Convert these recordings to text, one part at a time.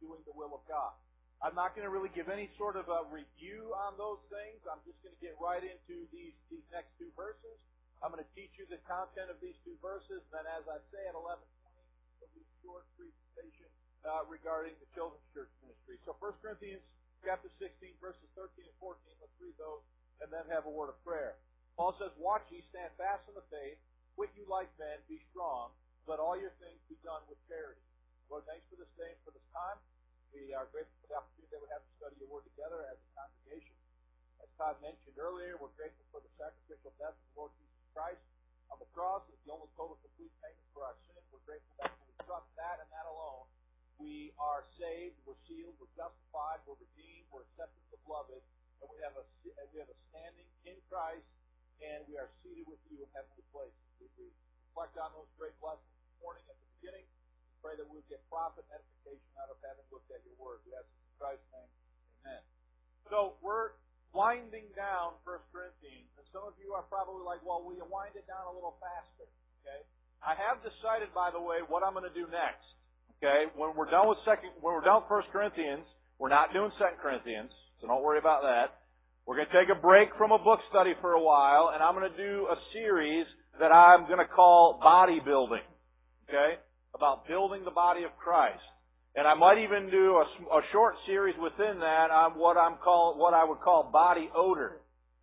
doing the will of God. I'm not going to really give any sort of a review on those things. I'm just going to get right into these next two verses. I'm going to teach you the content of these two verses. Then, as I say, at 11:20, there'll be a short presentation regarding the children's church ministry. So 1 Corinthians chapter 16, verses 13 and 14, let's read those and then have a word of prayer. Paul says, "Watch ye, stand fast in the faith, quit you like men, be strong, let all your things be done with charity." Lord, thanks for this day and for this time. We are grateful for the opportunity that we have to study your word together as a congregation. As Todd mentioned earlier, we're grateful for the sacrificial death of the Lord Jesus Christ on the cross as the only total complete payment for our sin. We're grateful that when we trust that and that alone, we are saved, we're sealed, we're justified, we're redeemed, we're accepted, we're beloved, and we have a standing in Christ, and we are seated with you in heavenly places. We reflect on those great blessings this morning at the beginning. We pray that we'll get profit and edification out of having looked at your word. We ask in Christ's name, amen. So we're winding down 1 Corinthians, and some of you are probably like, well, will you wind it down a little faster? Okay. I have decided, by the way, what I'm going to do next. Okay, when we're done with 1 Corinthians, we're not doing 2 Corinthians, so don't worry about that. We're going to take a break from a book study for a while, and I'm going to do a series that I'm going to call Bodybuilding. Okay, about building the body of Christ. And I might even do a short series within that on what I would call body odor.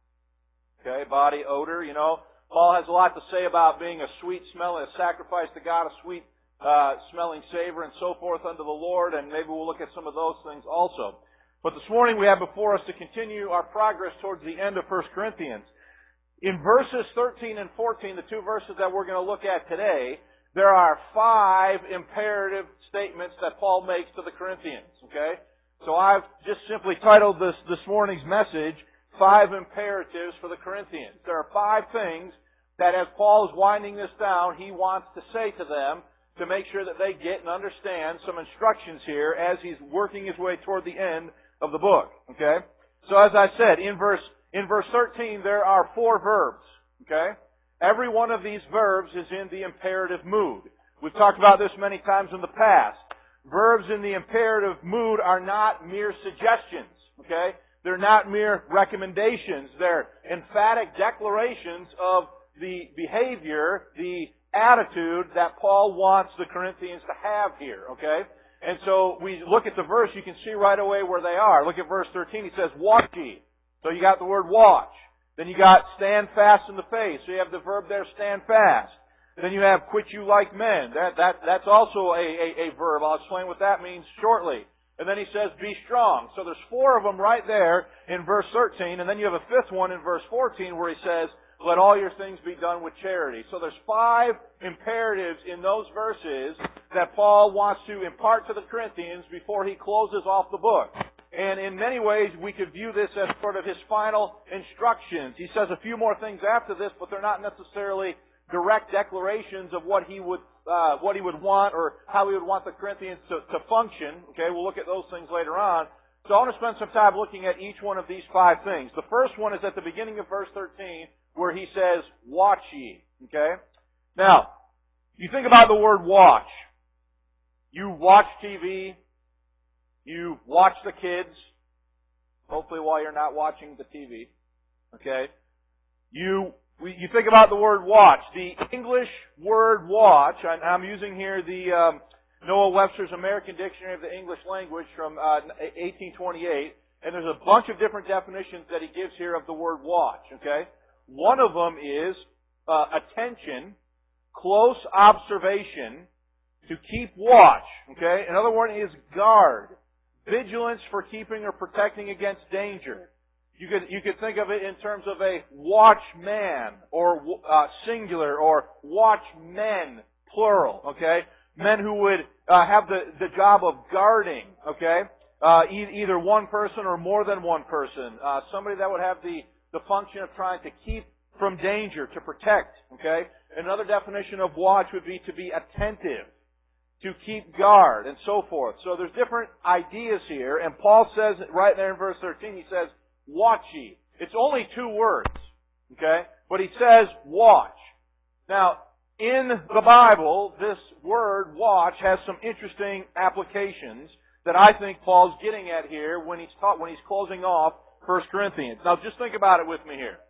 Okay, body odor. You know, Paul has a lot to say about being a sweet smell, a sacrifice to God, a sweet smelling savor, and so forth unto the Lord. And maybe we'll look at some of those things also. But this morning we have before us to continue our progress towards the end of 1 Corinthians. In verses 13 and 14, the two verses that we're going to look at today, there are 5 imperative statements that Paul makes to the Corinthians. Okay? So I've just simply titled this morning's message, 5 Imperatives for the Corinthians. There are 5 things that as Paul is winding this down, he wants to say to them to make sure that they get and understand some instructions here as he's working his way toward the end of the book. Okay? So as I said, in verse 13, there are 4 verbs. Okay? Every one of these verbs is in the imperative mood. We've talked about this many times in the past. Verbs in the imperative mood are not mere suggestions. Okay? They're not mere recommendations. They're emphatic declarations of the behavior, the attitude that Paul wants the Corinthians to have here. Okay? And so we look at the verse, you can see right away where they are. Look at verse 13. He says, "Watch ye." So you got the word watch. Then you got stand fast in the faith. So you have the verb there, stand fast. Then you have quit you like men. That's also a verb. I'll explain what that means shortly. And then he says be strong. So there's 4 of them right there in verse 13. And then you have a 5th one in verse 14 where he says, let all your things be done with charity. So there's 5 imperatives in those verses that Paul wants to impart to the Corinthians before he closes off the book. And in many ways, we could view this as sort of his final instructions. He says a few more things after this, but they're not necessarily direct declarations of what he would want or how he would want the Corinthians to function. Okay, we'll look at those things later on. So I want to spend some time looking at each one of these 5 things. The first one is at the beginning of verse 13, where he says, "Watch ye." Okay? Now, you think about the word watch. You watch TV. You watch the kids, hopefully while you're not watching the TV. Okay? You think about the word watch. The English word watch, I'm using here the Noah Webster's American Dictionary of the English Language from 1828, and there's a bunch of different definitions that he gives here of the word watch. Okay? One of them is attention, close observation, to keep watch. Okay? Another one is guard. Vigilance for keeping or protecting against danger. You could think of it in terms of a watchman, or singular, or watchmen, plural. Okay, men who would have the job of guarding. Okay, either one person or more than one person. Somebody that would have the function of trying to keep from danger, to protect. Okay, another definition of watch would be to be attentive, to keep guard, and so forth. So there's different ideas here, and Paul says right there in verse 13, he says, watch ye. It's only 2 words, okay? But he says, watch. Now, in the Bible, this word, watch, has some interesting applications. that I think Paul's getting at here when he's closing off 1 Corinthians. Now just think about it with me here.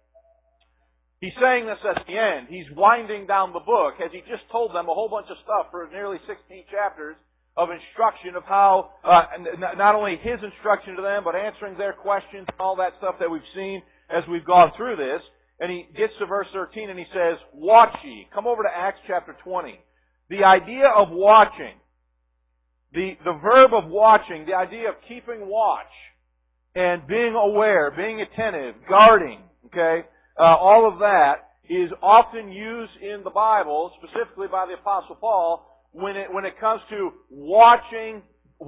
He's saying this at the end. He's winding down the book as he just told them a whole bunch of stuff for nearly 16 chapters of instruction of how, not only his instruction to them, but answering their questions and all that stuff that we've seen as we've gone through this. And he gets to verse 13 and he says, watch ye. Come over to Acts chapter 20. The idea of watching, the verb of watching, the idea of keeping watch and being aware, being attentive, guarding, okay, all of that is often used in the Bible, specifically by the Apostle Paul, when it comes to watching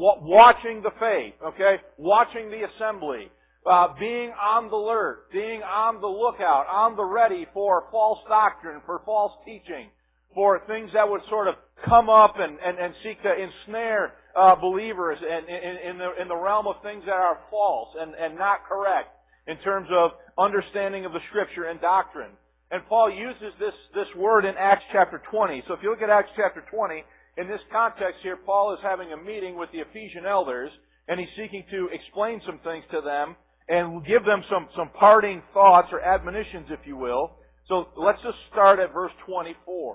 the faith, okay, watching the assembly, being on the alert, being on the lookout, on the ready for false doctrine, for false teaching, for things that would sort of come up and seek to ensnare believers in the realm of things that are false and not correct in terms of understanding of the Scripture and doctrine. And Paul uses this word in Acts chapter 20. So if you look at Acts chapter 20, in this context here, Paul is having a meeting with the Ephesian elders, and he's seeking to explain some things to them and give them some parting thoughts or admonitions, if you will. So let's just start at verse 24.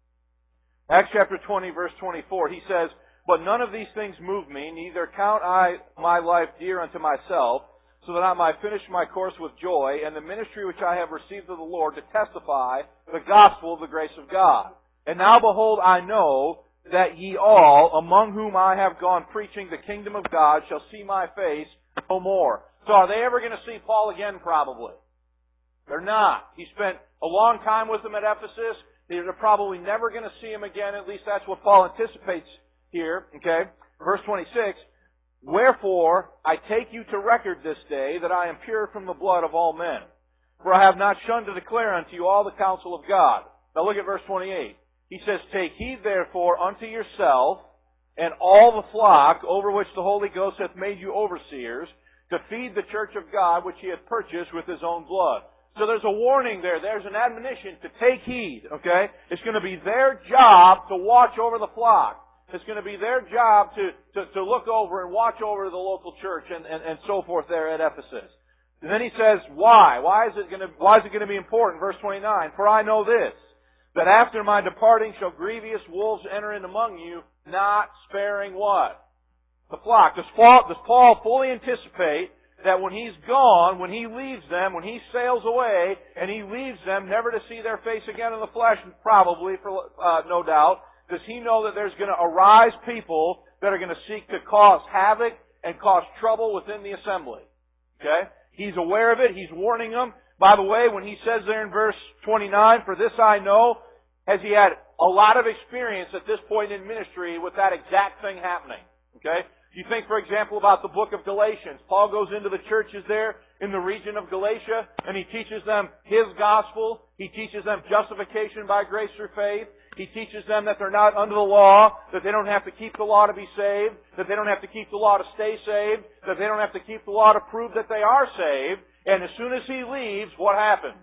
Acts chapter 20, verse 24, he says, but none of these things move me, neither count I my life dear unto myself, so that I might finish my course with joy, and the ministry which I have received of the Lord to testify the gospel of the grace of God. And now behold, I know that ye all, among whom I have gone preaching the kingdom of God, shall see my face no more. So are they ever going to see Paul again? Probably. They're not. He spent a long time with them at Ephesus. They're probably never going to see him again. At least that's what Paul anticipates here. Okay? Verse 26. Wherefore, I take you to record this day that I am pure from the blood of all men. For I have not shunned to declare unto you all the counsel of God. Now look at verse 28. He says, take heed therefore unto yourself and all the flock over which the Holy Ghost hath made you overseers, to feed the church of God which he hath purchased with his own blood. So there's a warning there. There's an admonition to take heed, okay? It's going to be their job to watch over the flock. It's going to be their job to look over and watch over the local church and so forth there at Ephesus. And then he says, why? Why is it going to be important? Verse 29, for I know this, that after my departing shall grievous wolves enter in among you, not sparing what? The flock. Does Paul fully anticipate that when he's gone, when he leaves them, when he sails away, and he leaves them never to see their face again in the flesh, probably, for no doubt, does he know that there's going to arise people that are going to seek to cause havoc and cause trouble within the assembly? Okay? He's aware of it. He's warning them. By the way, when he says there in verse 29, for this I know, has he had a lot of experience at this point in ministry with that exact thing happening? Okay? You think, for example, about the book of Galatians. Paul goes into the churches there in the region of Galatia, and he teaches them his gospel. He teaches them justification by grace through faith. He teaches them that they're not under the law, that they don't have to keep the law to be saved, that they don't have to keep the law to stay saved, that they don't have to keep the law to prove that they are saved. And as soon as he leaves, what happened?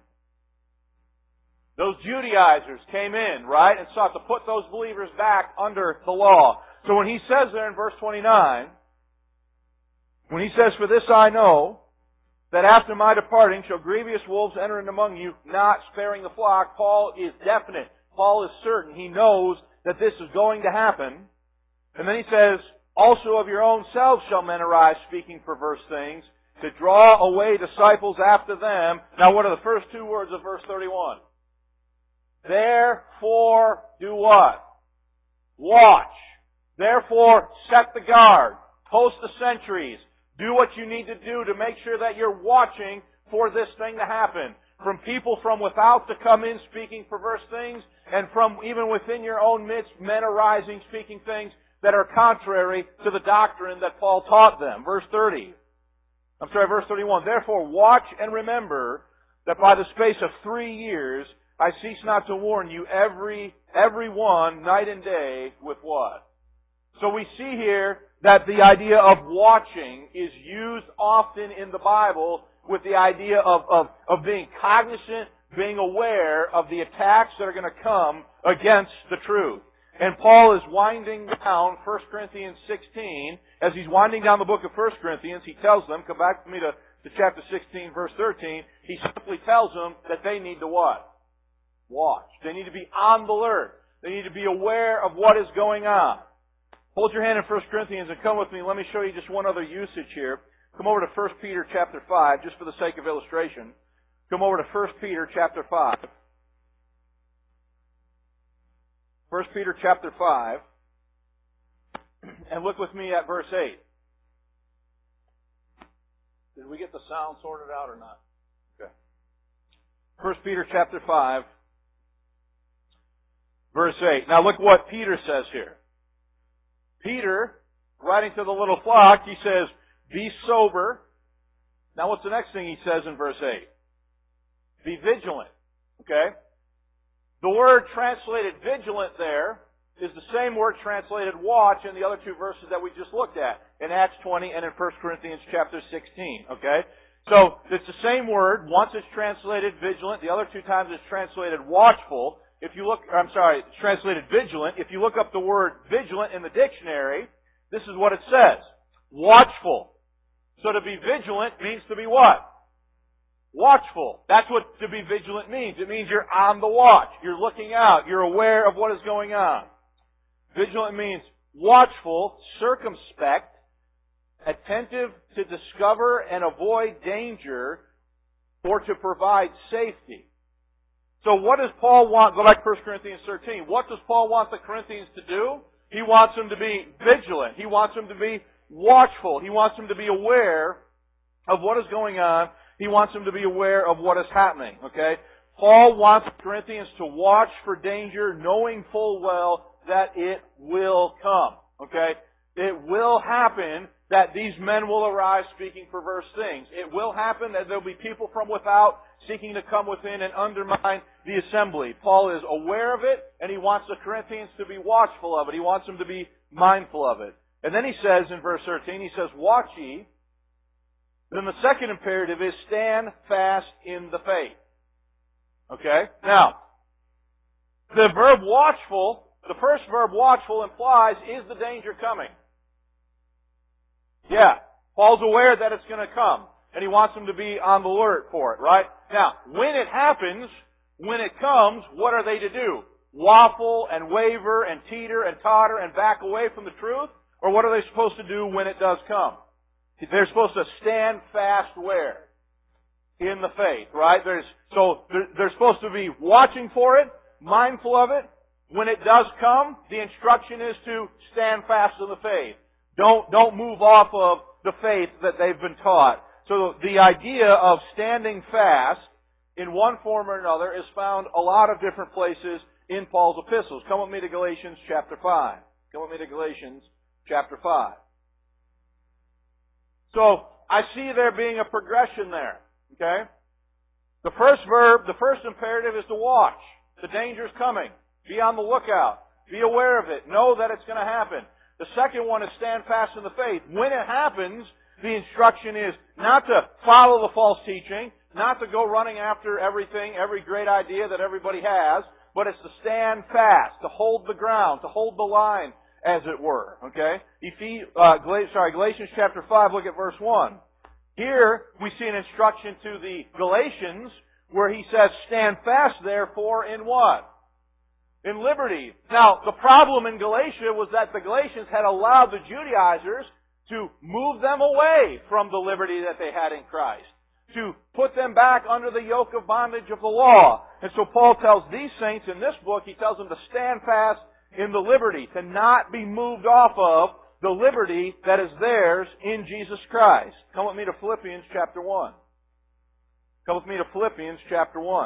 Those Judaizers came in, right, and sought to put those believers back under the law. So when he says there in verse 29, when he says, for this I know, that after my departing shall grievous wolves enter in among you, not sparing the flock, Paul is definite. Paul is certain. He knows that this is going to happen. And then he says, also of your own selves shall men arise speaking perverse things, to draw away disciples after them. Now what are the first two words of verse 31? Therefore do what? Watch. Therefore set the guard. Post the sentries. Do what you need to do to make sure that you're watching for this thing to happen. From people from without to come in speaking perverse things, and from even within your own midst, men arising speaking things that are contrary to the doctrine that Paul taught them. Verse 31. Therefore watch and remember that by the space of 3 years I cease not to warn you every one night and day with what? So we see here that the idea of watching is used often in the Bible with the idea of being cognizant, being aware of the attacks that are going to come against the truth. And Paul is winding down 1 Corinthians 16, as he's winding down the book of 1 Corinthians, he tells them, come back with me to chapter 16, verse 13, he simply tells them that they need to what? Watch. They need to be on the alert. They need to be aware of what is going on. Hold your hand in 1 Corinthians and come with me. Let me show you just one other usage here. Come over to 1 Peter chapter 5, just for the sake of illustration. Come over to 1 Peter chapter 5. 1 Peter chapter 5. And look with me at verse 8. Did we get the sound sorted out or not? Okay. 1 Peter chapter 5, verse 8. Now look what Peter says here. Peter, writing to the little flock, he says, be sober. Now what's the next thing he says in verse 8? Be vigilant. Okay? The word translated vigilant there is the same word translated watch in the other two verses that we just looked at, in Acts 20 and in 1 Corinthians chapter 16. Okay? So, it's the same word. Once it's translated vigilant, the other two times it's translated watchful. It's translated vigilant. If you look up the word vigilant in the dictionary, this is what it says. Watchful. So to be vigilant means to be what? Watchful. That's what to be vigilant means. It means you're on the watch. You're looking out. You're aware of what is going on. Vigilant means watchful, circumspect, attentive to discover and avoid danger, or to provide safety. So what does Paul want? Go back to 1 Corinthians 13. What does Paul want the Corinthians to do? He wants them to be vigilant. He wants them to be watchful. He wants them to be aware of what is going on. He wants them to be aware of what is happening. Okay? Paul wants the Corinthians to watch for danger, knowing full well that it will come. Okay? It will happen that these men will arise speaking perverse things. It will happen that there will be people from without seeking to come within and undermine the assembly. Paul is aware of it, and he wants the Corinthians to be watchful of it. He wants them to be mindful of it. And then he says in verse 13, he says, watch ye. Then the second imperative is stand fast in the faith. Okay? Now, the verb watchful, the first verb watchful implies, is the danger coming? Yeah. Paul's aware that it's going to come, and he wants them to be on the alert for it, right? Now, when it happens, when it comes, what are they to do? Waffle and waver and teeter and totter and back away from the truth? Or what are they supposed to do when it does come? They're supposed to stand fast where? In the faith, right? They're supposed to be watching for it, mindful of it. When it does come, the instruction is to stand fast in the faith. Don't move off of the faith that they've been taught. So the idea of standing fast in one form or another is found a lot of different places in Paul's epistles. Come with me to Galatians chapter 5. Come with me to Galatians chapter 5. So, I see there being a progression there. Okay? The first imperative is to watch. The danger's coming. Be on the lookout. Be aware of it. Know that it's going to happen. The second one is stand fast in the faith. When it happens, the instruction is not to follow the false teaching, not to go running after everything, every great idea that everybody has, but it's to stand fast, to hold the ground, to hold the line, as it were. Okay? Galatians chapter 5, look at verse 1. Here, we see an instruction to the Galatians where he says, stand fast therefore in what? In liberty. Now, the problem in Galatia was that the Galatians had allowed the Judaizers to move them away from the liberty that they had in Christ, to put them back under the yoke of bondage of the law. And so Paul tells these saints in this book, he tells them to stand fast in the liberty, to not be moved off of the liberty that is theirs in Jesus Christ. Come with me to Philippians chapter 1. Come with me to Philippians chapter 1.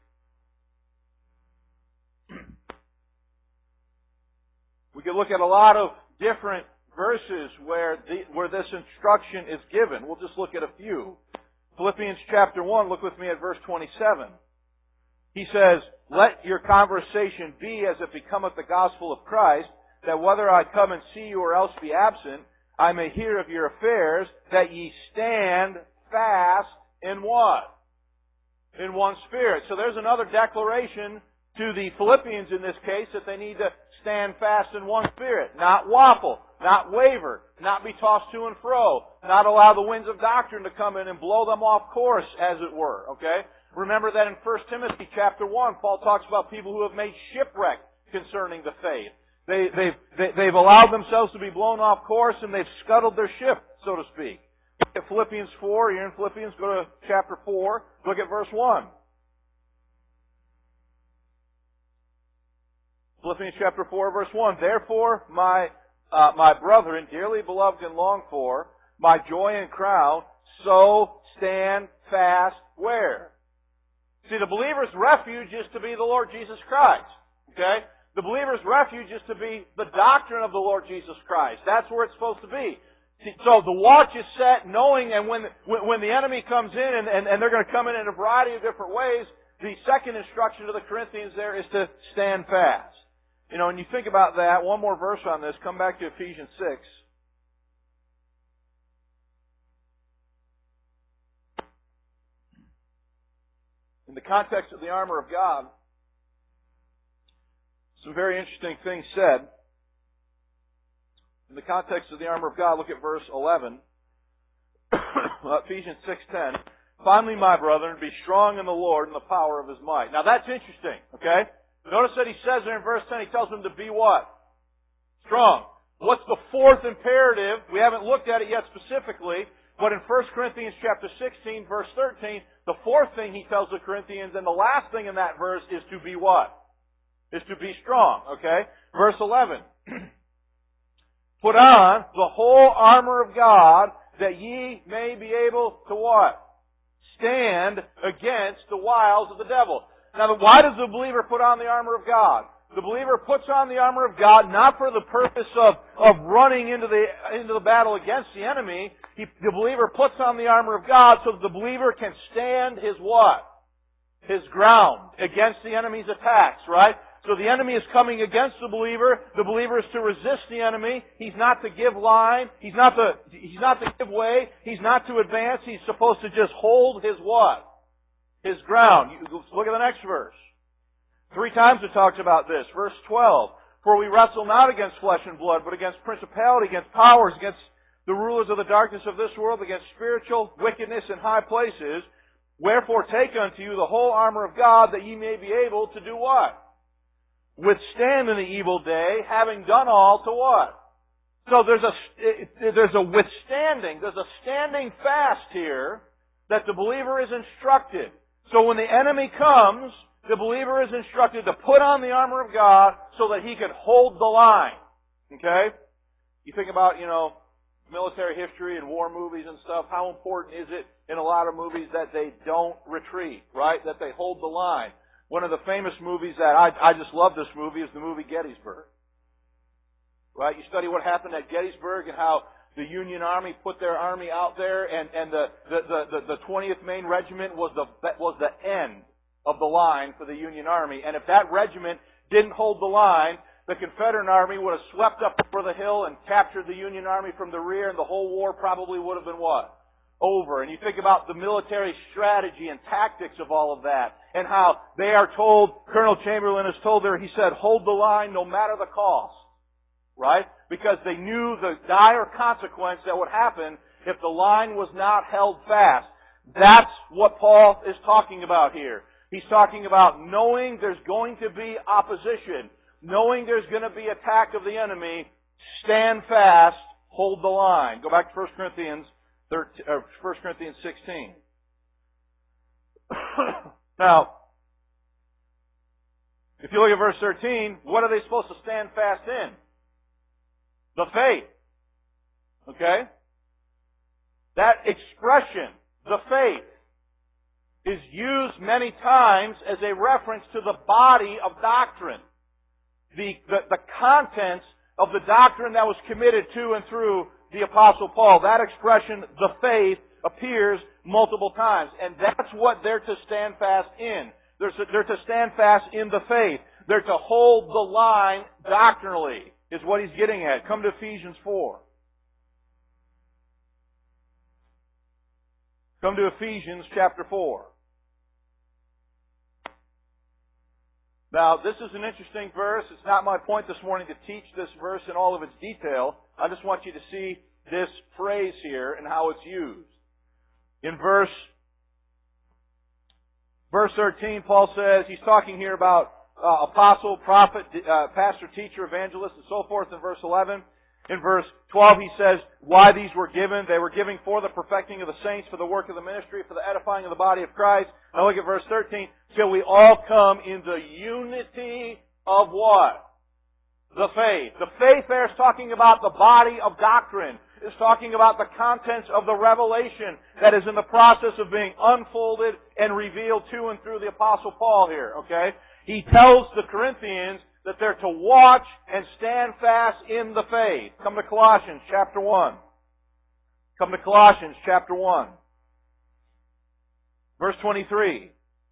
We could look at a lot of different verses where this instruction is given. We'll just look at a few. Philippians chapter 1, look with me at verse 27. He says, let your conversation be as it becometh the gospel of Christ, that whether I come and see you or else be absent, I may hear of your affairs, that ye stand fast in what? In one spirit. So there's another declaration to the Philippians in this case that they need to stand fast in one spirit. Not waffle. not waver, not be tossed to and fro, not allow the winds of doctrine to come in and blow them off course, as it were. Okay? Remember that in 1 Timothy chapter 1, Paul talks about people who have made shipwreck concerning the faith. They've allowed themselves to be blown off course and they've scuttled their ship, so to speak. Look at Philippians 4. You're in Philippians, go to chapter 4. Look at verse 1. Philippians chapter 4, verse 1. Therefore, my brethren, dearly beloved and longed for, my joy and crown, so stand fast where? See, the believer's refuge is to be the Lord Jesus Christ. Okay? The believer's refuge is to be the doctrine of the Lord Jesus Christ. That's where it's supposed to be. See, so the watch is set knowing, and when the enemy comes in, and they're going to come in a variety of different ways, the second instruction to the Corinthians there is to stand fast. You know, when you think about that, one more verse on this, come back to Ephesians 6. In the context of the armor of God, some very interesting things said. In the context of the armor of God, look at verse 11. Ephesians 6:10. Finally, my brethren, be strong in the Lord and the power of His might. Now that's interesting, okay? Notice that he says there in verse 10, he tells them to be what? Strong. What's the fourth imperative? We haven't looked at it yet specifically, but in 1 Corinthians chapter 16, verse 13, the fourth thing he tells the Corinthians, and the last thing in that verse is to be what? Is to be strong, okay? Verse 11. Put on the whole armor of God, that ye may be able to what? Stand against the wiles of the devil. Now, why does the believer put on the armor of God? The believer puts on the armor of God not for the purpose of running into the battle against the enemy. The believer puts on the armor of God so that the believer can stand his what? His ground against the enemy's attacks, right? So the enemy is coming against the believer. The believer is to resist the enemy. He's not to give line. He's not to give way. He's not to advance. He's supposed to just hold his what? His ground. Look at the next verse. 3 times it talks about this. Verse 12. For we wrestle not against flesh and blood, but against principality, against powers, against the rulers of the darkness of this world, against spiritual wickedness in high places. Wherefore take unto you the whole armor of God, that ye may be able to do what? Withstand in the evil day, having done all to what? So there's a withstanding, there's a standing fast here that the believer is instructed. So when the enemy comes, the believer is instructed to put on the armor of God so that he can hold the line. Okay? You think about, military history and war movies and stuff, how important is it in a lot of movies that they don't retreat, right? That they hold the line. One of the famous movies that I just love this movie is the movie Gettysburg. Right? You study what happened at Gettysburg and how the Union Army put their army out there, and the 20th Maine Regiment was the end of the line for the Union Army. And if that regiment didn't hold the line, the Confederate Army would have swept up over the hill and captured the Union Army from the rear, and the whole war probably would have been what? Over. And you think about the military strategy and tactics of all of that, and how they are told, Colonel Chamberlain is told there, he said, hold the line no matter the cost. Right? Because they knew the dire consequence that would happen if the line was not held fast. That's what Paul is talking about here. He's talking about knowing there's going to be opposition, knowing there's going to be attack of the enemy, stand fast, hold the line. Go back to 1 Corinthians 16. Now, if you look at verse 13, what are they supposed to stand fast in? The faith. Okay? That expression, the faith, is used many times as a reference to the body of doctrine. The contents of the doctrine that was committed to and through the Apostle Paul. That expression, the faith, appears multiple times. And that's what they're to stand fast in. They're to stand fast in the faith. They're to hold the line doctrinally, is what he's getting at. Come to Ephesians 4. Come to Ephesians chapter 4. Now, this is an interesting verse. It's not my point this morning to teach this verse in all of its detail. I just want you to see this phrase here and how it's used. In verse 13, Paul says, he's talking here about apostle, prophet, pastor, teacher, evangelist, and so forth in verse 11. In verse 12, he says why these were given. They were given for the perfecting of the saints, for the work of the ministry, for the edifying of the body of Christ. Now look at verse 13. Till we all come in the unity of what? The faith. The faith there is talking about the body of doctrine. It's talking about the contents of the revelation that is in the process of being unfolded and revealed to and through the Apostle Paul here, okay? He tells the Corinthians that they're to watch and stand fast in the faith. Come to Colossians chapter 1. Come to Colossians chapter 1. Verse 23.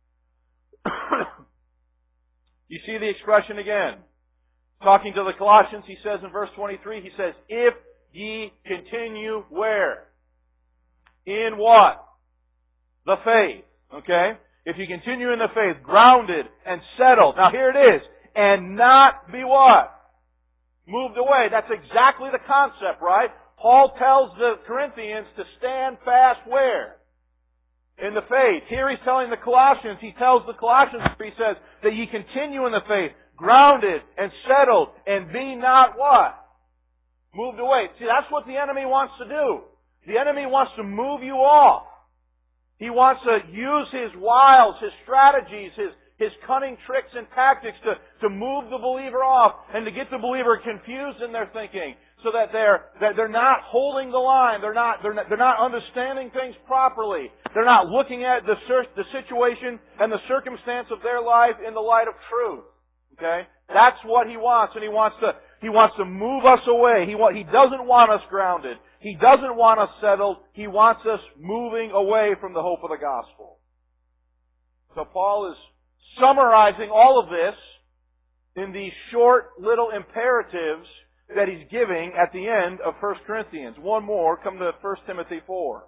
You see the expression again. Talking to the Colossians, he says in verse 23, he says, if ye continue where? In what? The faith. Okay? If you continue in the faith, grounded and settled. Now here it is. And not be what? Moved away. That's exactly the concept, right? Paul tells the Corinthians to stand fast where? In the faith. Here he's telling the Colossians, he tells the Colossians, he says, that ye continue in the faith, grounded and settled, and be not what? Moved away. See, that's what the enemy wants to do. The enemy wants to move you off. He wants to use his wiles, his strategies, his cunning tricks and tactics to move the believer off and to get the believer confused in their thinking, so that they're not holding the line. They're not understanding things properly. They're not looking at the situation and the circumstance of their life in the light of truth. Okay, that's what he wants, and he wants to move us away. He doesn't want us grounded. He doesn't want us settled. He wants us moving away from the hope of the gospel. So Paul is summarizing all of this in these short little imperatives that he's giving at the end of 1 Corinthians. One more, come to 1 Timothy 4.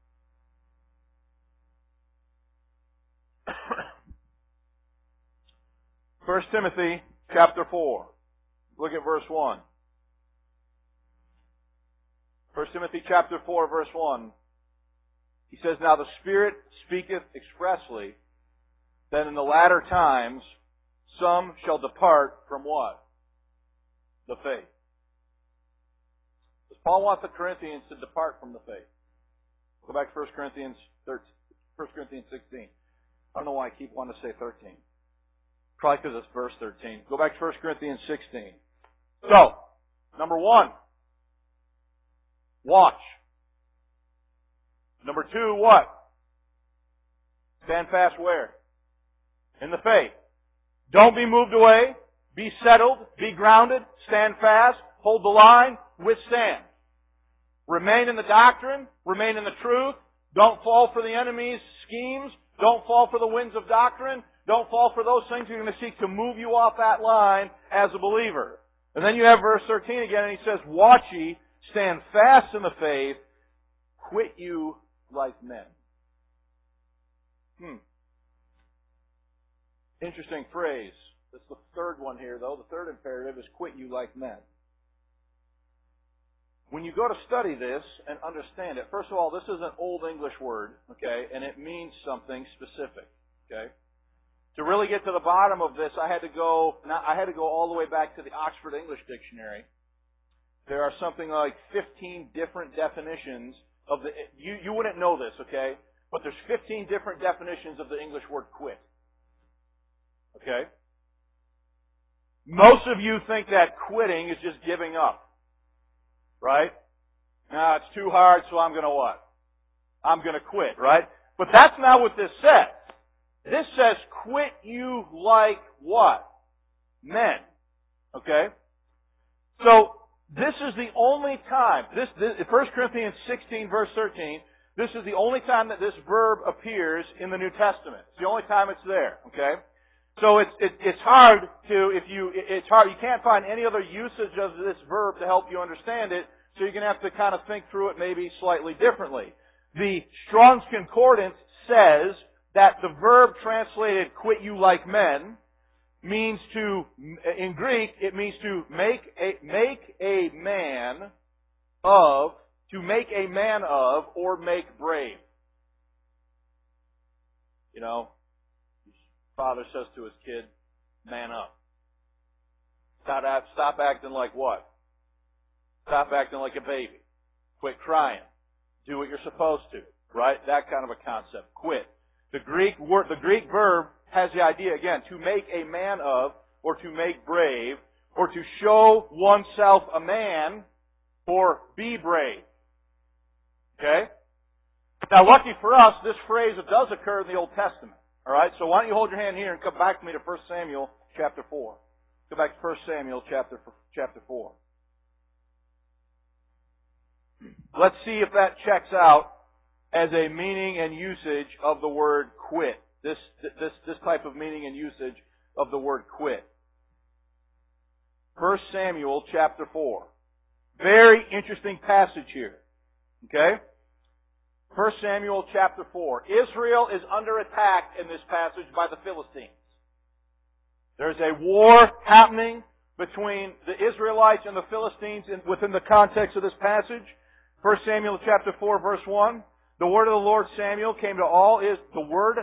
First Timothy chapter 4. Look at verse 1. 1 Timothy chapter 4, verse 1. He says, now the Spirit speaketh expressly that in the latter times some shall depart from what? The faith. Does Paul want the Corinthians to depart from the faith? Go back to 1 Corinthians 16. I don't know why I keep wanting to say 13. Probably because it's verse 13. Go back to 1 Corinthians 16. So, number 1, watch. Number 2, what? Stand fast where? In the faith. Don't be moved away. Be settled. Be grounded. Stand fast. Hold the line. Withstand. Remain in the doctrine. Remain in the truth. Don't fall for the enemy's schemes. Don't fall for the winds of doctrine. Don't fall for those things that are going to seek to move you off that line as a believer. And then you have verse 13 again, and he says, watch ye, stand fast in the faith, quit you like men. Interesting phrase. That's the third one here, though. The third imperative is quit you like men. When you go to study this and understand it, first of all, this is an Old English word, okay, and it means something specific, okay? To really get to the bottom of this, I had to go all the way back to the Oxford English Dictionary. There are something like 15 different definitions of the, you wouldn't know this, okay? But there's 15 different definitions of the English word quit. Okay? Most of you think that quitting is just giving up. Right? Nah, it's too hard, so I'm gonna what? I'm gonna quit, right? But that's not what this says. This says, quit you like what? Men. Okay? So, this is the only time, 1 Corinthians 16 verse 13, this is the only time that this verb appears in the New Testament. It's the only time it's there, okay? So it's hard you can't find any other usage of this verb to help you understand it, so you're going to have to kind of think through it maybe slightly differently. The Strong's Concordance says that the verb translated quit you like men means to, in Greek, it means to make a man of, or make brave. You know, father says to his kid, man up. Stop acting like what? Stop acting like a baby. Quit crying. Do what you're supposed to. Right? That kind of a concept. Quit. The Greek verb has the idea, again, to make a man of, or to make brave, or to show oneself a man, or be brave. Okay? Now, lucky for us, this phrase does occur in the Old Testament. Alright? So why don't you hold your hand here and come back to me to 1 Samuel chapter 4. Go back to 1 Samuel chapter 4. Let's see if that checks out as a meaning and usage of the word quit. This type of meaning and usage of the word quit. 1 Samuel chapter 4. Very interesting passage here. Okay? 1 Samuel chapter 4. Israel is under attack in this passage by the Philistines. There's a war happening between the Israelites and the Philistines within the context of this passage. 1 Samuel chapter 4 verse 1. The word of the Lord Samuel came to all the word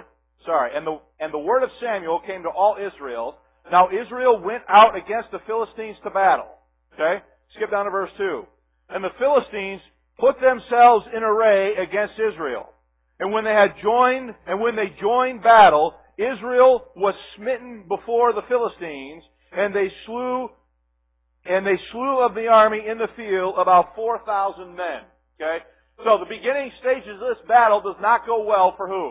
of Samuel came to all Israel. Now Israel went out against the Philistines to battle. Okay? Skip down to verse 2. And the Philistines put themselves in array against Israel. And when they joined battle, Israel was smitten before the Philistines, and they slew of the army in the field about 4,000 men. Okay? So the beginning stages of this battle does not go well for who?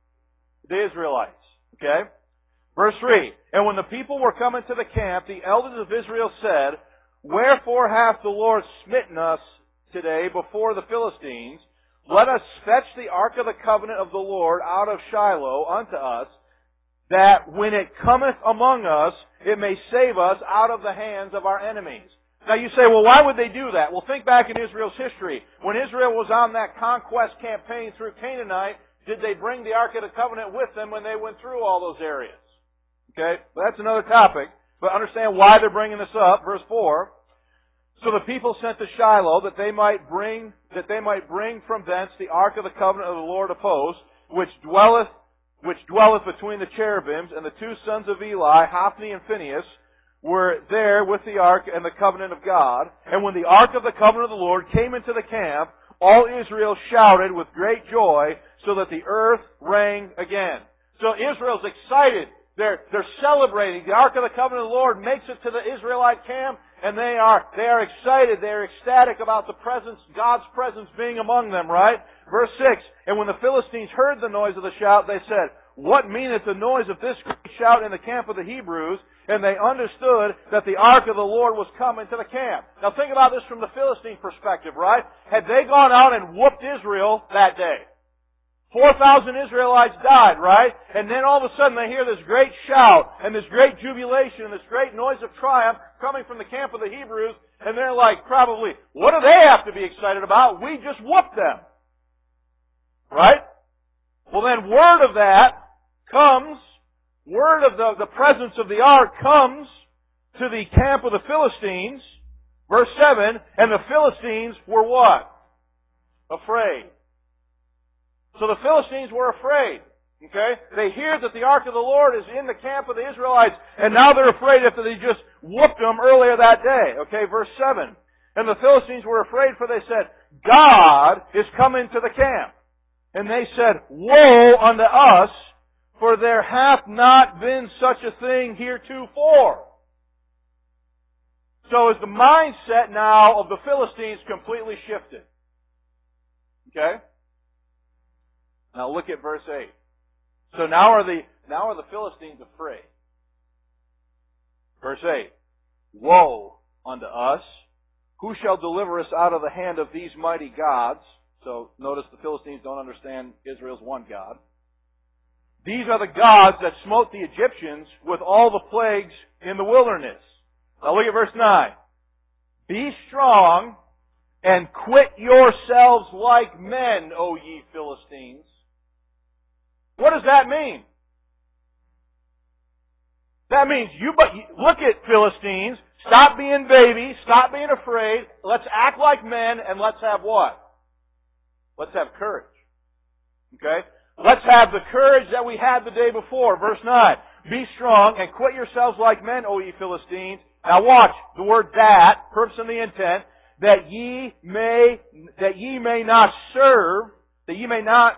The Israelites. Okay? Verse 3. And when the people were coming to the camp, the elders of Israel said, Wherefore hath the Lord smitten us today before the Philistines? Let us fetch the ark of the covenant of the Lord out of Shiloh unto us, that when it cometh among us, it may save us out of the hands of our enemies. Now you say, well, why would they do that? Well, think back in Israel's history. When Israel was on that conquest campaign through Canaanite, did they bring the Ark of the Covenant with them when they went through all those areas? Okay, well, that's another topic. But understand why they're bringing this up. Verse 4. So the people sent to Shiloh that they might bring from thence the Ark of the Covenant of the Lord of hosts, which dwelleth between the cherubims, and the two sons of Eli, Hophni and Phinehas, were there with the ark and the covenant of God. And when the ark of the covenant of the Lord came into the camp, all Israel shouted with great joy, so that the earth rang again. So Israel's excited. They're celebrating. The ark of the covenant of the Lord makes it to the Israelite camp, and they are excited. They're ecstatic about the presence, God's presence being among them, right? Verse 6. And when the Philistines heard the noise of the shout, they said, What meaneth the noise of this great shout in the camp of the Hebrews? And they understood that the ark of the Lord was come into the camp. Now think about this from the Philistine perspective, right? Had they gone out and whooped Israel that day, 4,000 Israelites died, right? And then all of a sudden they hear this great shout and this great jubilation and this great noise of triumph coming from the camp of the Hebrews, and they're like, probably, what do they have to be excited about? We just whooped them. Right? Well then word of that comes, word of the presence of the ark comes to the camp of the Philistines. Verse 7, and the Philistines were what? Afraid. So the Philistines were afraid. Okay? They hear that the ark of the Lord is in the camp of the Israelites, and now they're afraid after they just whooped them earlier that day. Okay, verse 7. And the Philistines were afraid, for they said, God is come into the camp. And they said, Woe unto us, for there hath not been such a thing heretofore. So is the mindset now of the Philistines completely shifted? Okay? Now look at verse 8. So now are the Philistines afraid? Verse 8. Woe unto us! Who shall deliver us out of the hand of these mighty gods? So notice the Philistines don't understand Israel's one God. These are the gods that smote the Egyptians with all the plagues in the wilderness. Now look at verse 9. Be strong and quit yourselves like men, O ye Philistines. What does that mean? That means look at Philistines, stop being babies, stop being afraid, let's act like men, and let's have what? Let's have courage. Okay? Let's have the courage that we had the day before. Verse 9. Be strong and quit yourselves like men, O ye Philistines. Now watch the word that, purpose and the intent, that ye may not serve, that ye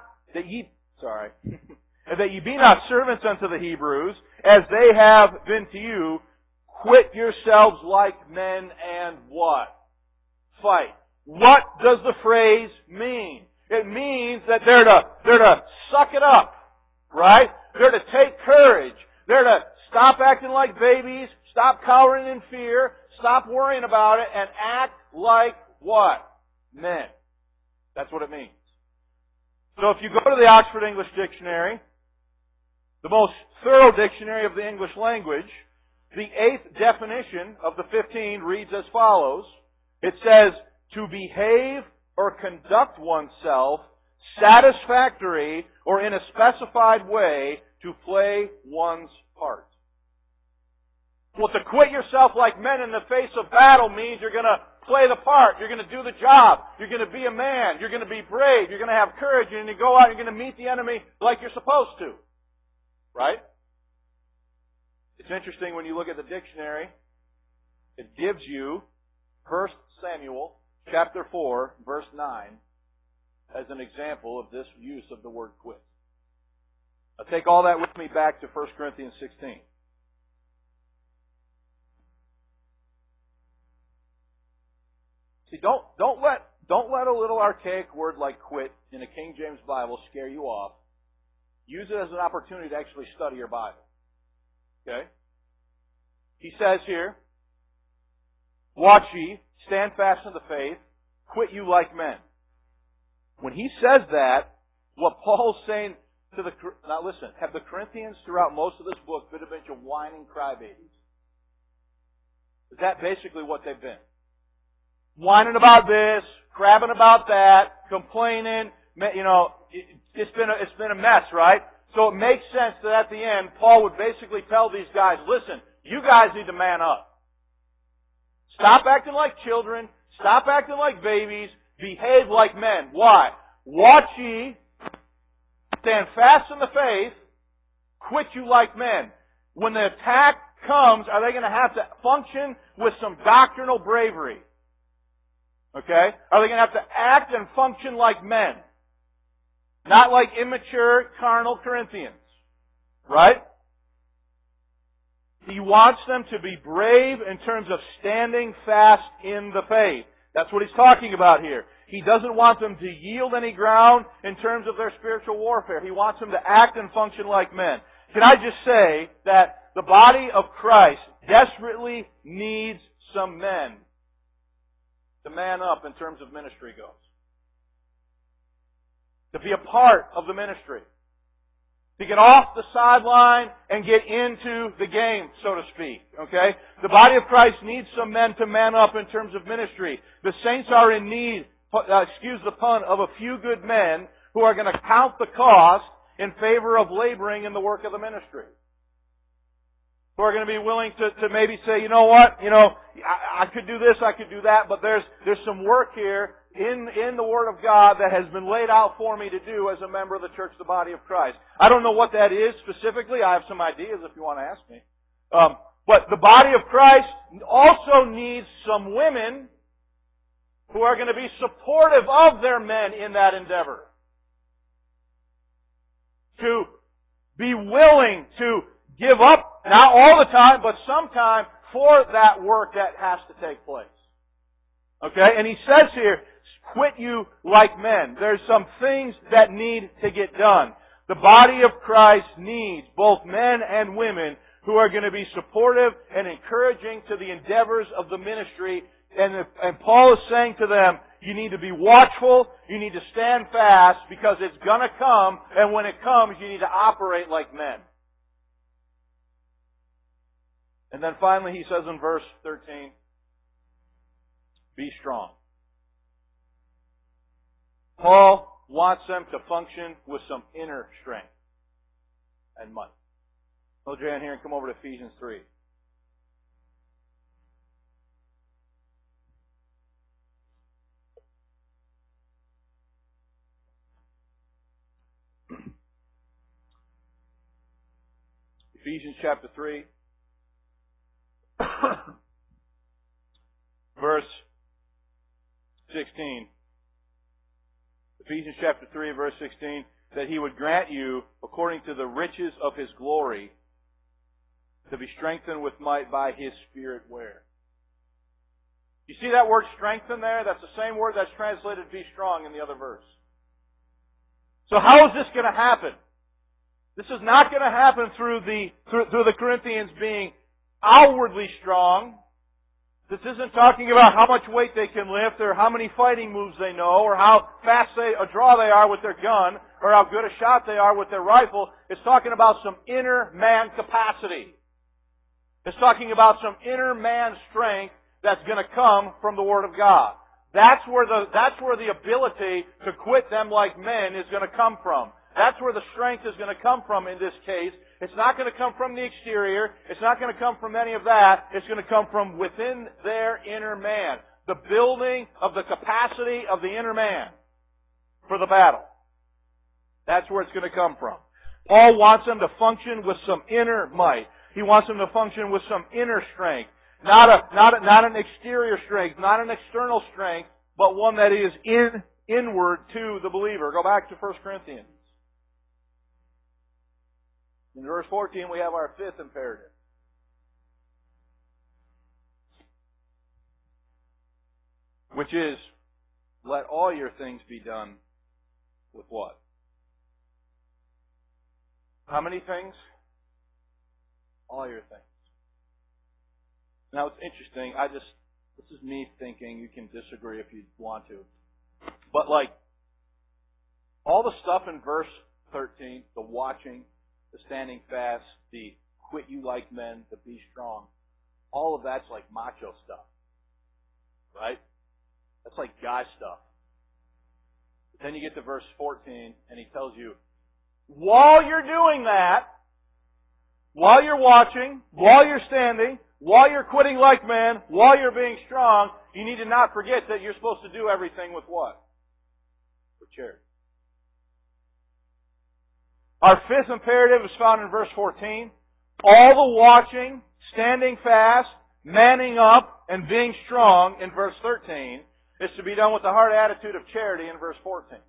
be not servants unto the Hebrews, as they have been to you. Quit yourselves like men and what? Fight. What does the phrase mean? It means that they're to suck it up, right? They're to take courage. They're to stop acting like babies, stop cowering in fear, stop worrying about it, and act like what? Men. That's what it means. So if you go to the Oxford English Dictionary, the most thorough dictionary of the English language, the 8th definition of the 15 reads as follows. It says, to behave or conduct oneself satisfactory or in a specified way to play one's part. Well, to quit yourself like men in the face of battle means you're going to play the part. You're going to do the job. You're going to be a man. You're going to be brave. You're going to have courage. You're going to go out and you're going to meet the enemy like you're supposed to. Right? It's interesting when you look at the dictionary, it gives you 1 Samuel chapter 4, verse 9, as an example of this use of the word quit. Now take all that with me back to 1 Corinthians 16. See, don't let a little archaic word like quit in a King James Bible scare you off. Use it as an opportunity to actually study your Bible. Okay? He says here, watch ye, stand fast in the faith, quit you like men. When he says that, what Paul's saying to now listen, have the Corinthians throughout most of this book been a bunch of whining crybabies? Is that basically what they've been? Whining about this, crabbing about that, complaining, it's been a mess, right? So it makes sense that at the end, Paul would basically tell these guys, listen, you guys need to man up. Stop acting like children. Stop acting like babies. Behave like men. Why? Watch ye. Stand fast in the faith. Quit you like men. When the attack comes, are they going to have to function with some doctrinal bravery? Okay? Are they going to have to act and function like men? Not like immature, carnal Corinthians. Right? He wants them to be brave in terms of standing fast in the faith. That's what he's talking about here. He doesn't want them to yield any ground in terms of their spiritual warfare. He wants them to act and function like men. Can I just say that the body of Christ desperately needs some men to man up in terms of ministry goes. To be a part of the ministry. To get off the sideline and get into the game, so to speak. Okay? The body of Christ needs some men to man up in terms of ministry. The saints are in need, excuse the pun, of a few good men who are going to count the cost in favor of laboring in the work of the ministry. Who are going to be willing to maybe say, you know what, I could do this, I could do that, but there's some work here in the Word of God that has been laid out for me to do as a member of the church, the body of Christ. I don't know what that is specifically. I have some ideas if you want to ask me. But the body of Christ also needs some women who are going to be supportive of their men in that endeavor. To be willing to give up, not all the time, but sometime for that work that has to take place. Okay? And he says here, quit you like men. There's some things that need to get done. The body of Christ needs both men and women who are going to be supportive and encouraging to the endeavors of the ministry. And Paul is saying to them, you need to be watchful, you need to stand fast, because it's going to come, and when it comes, you need to operate like men. And then finally he says in verse 13, be strong. Paul wants them to function with some inner strength and might. Hold your hand here and come over to Ephesians 3. Ephesians chapter 3, verse 16. Ephesians chapter 3, verse 16, that He would grant you, according to the riches of His glory, to be strengthened with might by His Spirit where? You see that word strengthen there? That's the same word that's translated be strong in the other verse. So how is this going to happen? This is not going to happen through the Corinthians being outwardly strong. This isn't talking about how much weight they can lift or how many fighting moves they know or how fast a draw they are with their gun or how good a shot they are with their rifle. It's talking about some inner man capacity. It's talking about some inner man strength that's going to come from the Word of God. That's where the ability to quit them like men is going to come from. That's where the strength is going to come from in this case. It's not going to come from the exterior. It's not going to come from any of that. It's going to come from within their inner man. The building of the capacity of the inner man for the battle. That's where it's going to come from. Paul wants them to function with some inner might. He wants them to function with some inner strength. Not an exterior strength, not an external strength, but one that is inward to the believer. Go back to 1 Corinthians. In verse 14, we have our fifth imperative. Which is, let all your things be done with what? How many things? All your things. Now it's interesting, this is me thinking, you can disagree if you want to. But all the stuff in verse 13, the watching, the standing fast, the quit you like men, the be strong, all of that's like macho stuff. Right? That's like guy stuff. But then you get to verse 14 and he tells you, while you're doing that, while you're watching, while you're standing, while you're quitting like men, while you're being strong, you need to not forget that you're supposed to do everything with what? With charity. Our fifth imperative is found in verse 14. All the watching, standing fast, manning up, and being strong in verse 13 is to be done with the heart attitude of charity in verse 14.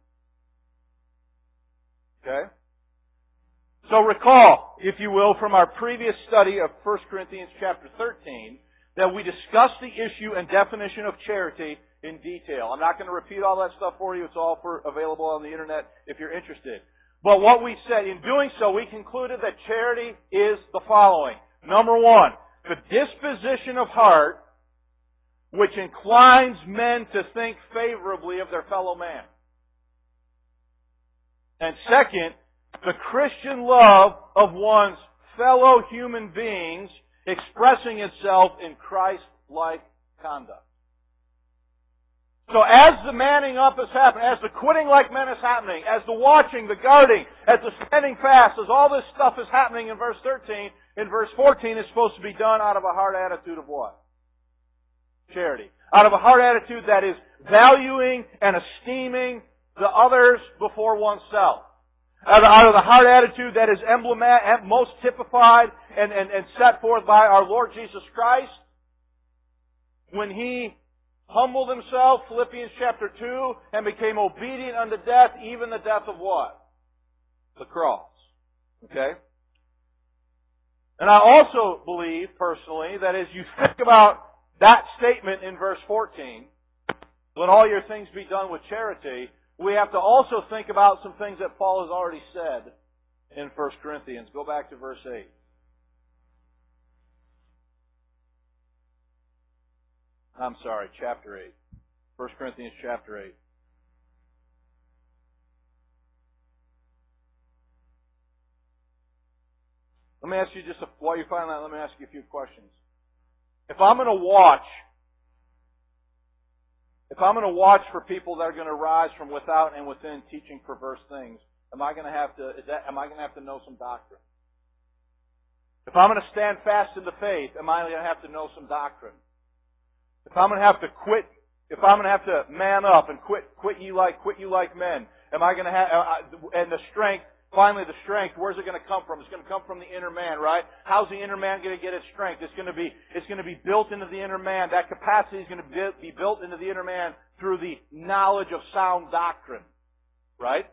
Okay? So recall, if you will, from our previous study of 1 Corinthians chapter 13, that we discussed the issue and definition of charity in detail. I'm not going to repeat all that stuff for you. It's all available on the internet if you're interested. But what we said, in doing so, we concluded that charity is the following. Number one, the disposition of heart which inclines men to think favorably of their fellow man. And second, the Christian love of one's fellow human beings expressing itself in Christ-like conduct. So as the manning up is happening, as the quitting like men is happening, as the watching, the guarding, as the standing fast, as all this stuff is happening in verse 13, in verse 14 is supposed to be done out of a heart attitude of what? Charity. Out of a heart attitude that is valuing and esteeming the others before oneself. Out of the heart attitude that is most typified and set forth by our Lord Jesus Christ when He humbled Himself, Philippians chapter 2, and became obedient unto death, even the death of what? The cross. Okay? And I also believe, personally, that as you think about that statement in verse 14, let all your things be done with charity, we have to also think about some things that Paul has already said in 1 Corinthians. Go back to verse 8. I'm sorry, chapter 8. 1 Corinthians chapter 8. Let me ask you while you're finding that, let me ask you a few questions. If I'm going to watch for people that are going to rise from without and within teaching perverse things, am I going to have to know some doctrine? If I'm going to stand fast in the faith, am I going to have to know some doctrine? If I'm going to have to quit, if I'm going to have to man up and quit you like men, am I going to have, and the strength, finally the strength, where's it going to come from? It's going to come from the inner man, right? How's the inner man going to get its strength? It's going to be built into the inner man. That capacity is going to be built into the inner man through the knowledge of sound doctrine, right?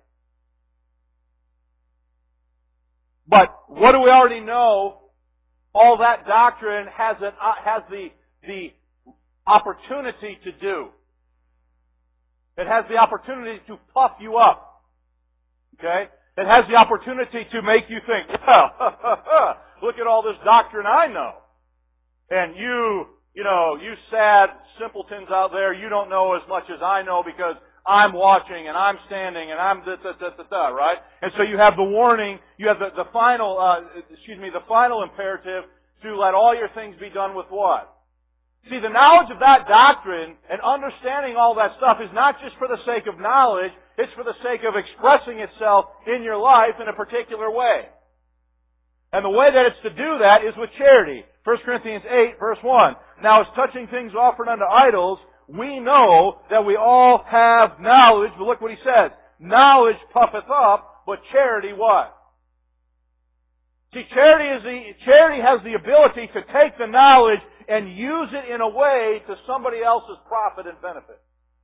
But what do we already know? All that doctrine has the opportunity to do. It has the opportunity to puff you up. Okay? It has the opportunity to make you think, well, look at all this doctrine I know. And you sad simpletons out there, you don't know as much as I know because I'm watching and I'm standing and I'm right? And so you have the warning, you have the final imperative to let all your things be done with what? See, the knowledge of that doctrine and understanding all that stuff is not just for the sake of knowledge, it's for the sake of expressing itself in your life in a particular way. And the way that it's to do that is with charity. 1 Corinthians 8, verse 1. Now, as touching things offered unto idols, we know that we all have knowledge, but look what he says. Knowledge puffeth up, but charity what? See, charity has the ability to take the knowledge and use it in a way to somebody else's profit and benefit.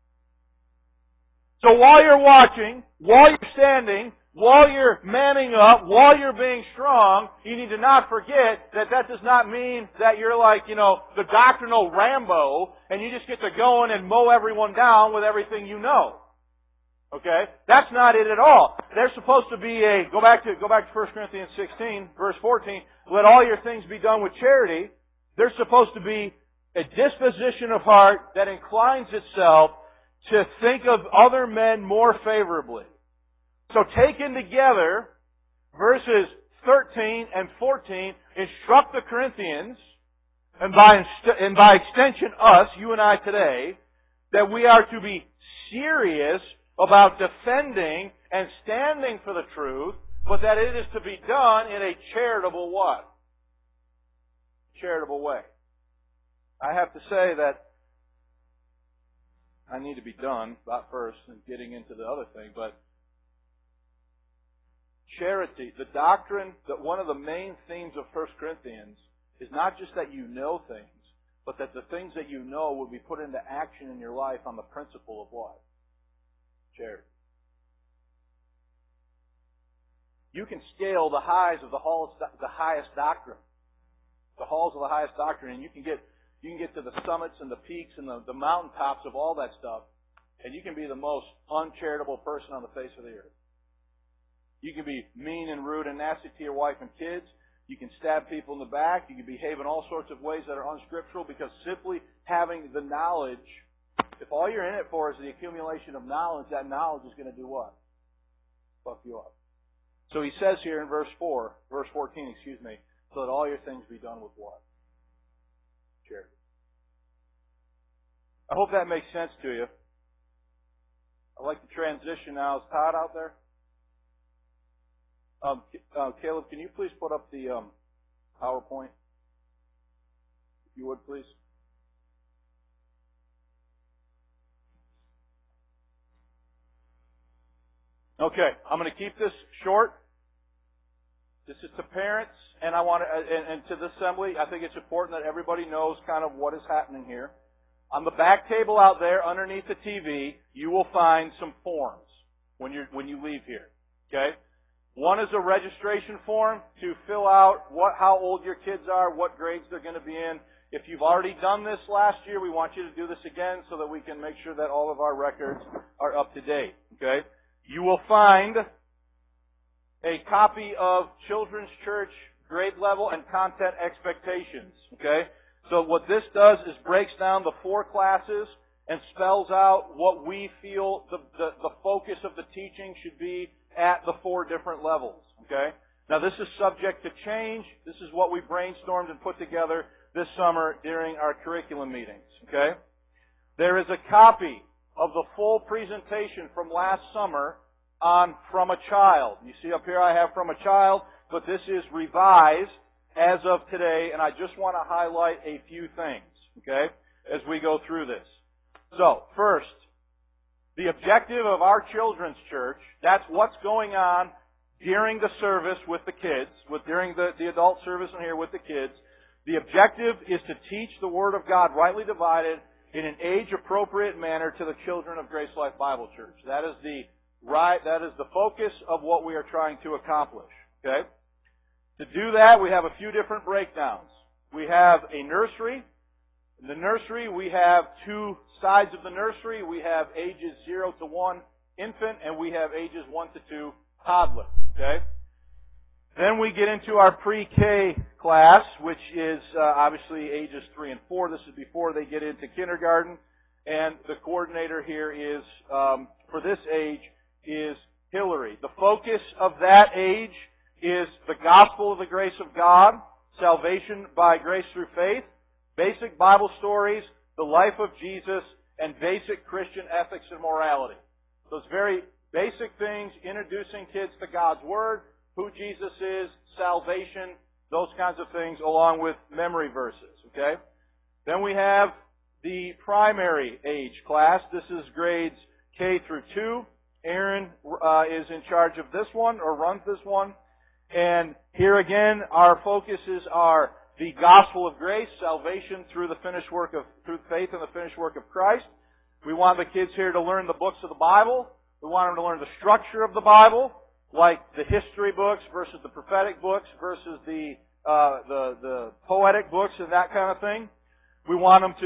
So while you're watching, while you're standing, while you're manning up, while you're being strong, you need to not forget that does not mean that you're like, the doctrinal Rambo, and you just get to go in and mow everyone down with everything you know. Okay? That's not it at all. There's supposed to be go back to 1 Corinthians 16, verse 14, let all your things be done with charity. There's supposed to be a disposition of heart that inclines itself to think of other men more favorably. So taken together, verses 13 and 14 instruct the Corinthians, and by extension us, you and I today, that we are to be serious about defending and standing for the truth, but that it is to be done in a charitable what? Charitable way. I have to say that I need to be done, not first, and getting into the other thing, but charity, the doctrine, that one of the main themes of 1 Corinthians is not just that you know things, but that the things that you know will be put into action in your life on the principle of what? Charity. You can scale the highs of the highest doctrine, the halls of the highest doctrine, and you can get to the summits and the peaks and the mountaintops of all that stuff, and you can be the most uncharitable person on the face of the earth. You can be mean and rude and nasty to your wife and kids. You can stab people in the back. You can behave in all sorts of ways that are unscriptural because simply having the knowledge, if all you're in it for is the accumulation of knowledge, that knowledge is going to do what? Fuck you up. So he says here in verse 14, so that all your things be done with what? Charity. I hope that makes sense to you. I'd like to transition now. Is Todd out there? Caleb, can you please put up the PowerPoint? If you would, please. Okay, I'm going to keep this short. This is to parents, and I want to, and to the assembly. I think it's important that everybody knows kind of what is happening here. On the back table out there, underneath the TV, you will find some forms when you leave here. Okay. One is a registration form to fill out how old your kids are, what grades they're going to be in. If you've already done this last year, we want you to do this again so that we can make sure that all of our records are up to date. Okay? You will find a copy of Children's Church grade level and content expectations. Okay? So what this does is breaks down the 4 classes and spells out what we feel the focus of the teaching should be at the 4 different levels. Okay? Now this is subject to change. This is what we brainstormed and put together this summer during our curriculum meetings. Okay? There is a copy of the full presentation from last summer on From a Child. You see up here I have From a Child, but this is revised as of today, and I just want to highlight a few things, okay, as we go through this. So, first, the objective of our children's church, that's what's going on during the service with the kids, during the adult service in here with the kids. The objective is to teach the Word of God rightly divided in an age-appropriate manner to the children of Grace Life Bible Church. That is the focus of what we are trying to accomplish. Okay? To do that, we have a few different breakdowns. We have a nursery. In the nursery, we have two sides of the nursery. We have ages 0 to 1 infant, and we have ages 1 to 2 toddler. Okay? Then we get into our pre-K class, which is obviously ages 3 and 4. This is before they get into kindergarten. And the coordinator here is, for this age, is Hillary. The focus of that age is the gospel of the grace of God, salvation by grace through faith, basic Bible stories, the life of Jesus, and basic Christian ethics and morality. Those very basic things, introducing kids to God's Word, who Jesus is, salvation, those kinds of things, along with memory verses. Okay? Then we have the primary age class. This is grades K through 2. Aaron is in charge of this one, or runs this one. And here again, our focuses are the gospel of grace, salvation through faith in the finished work of Christ. We want the kids here to learn the books of the Bible. We want them to learn the structure of the Bible, like the history books versus the prophetic books versus the poetic books and that kind of thing. We want them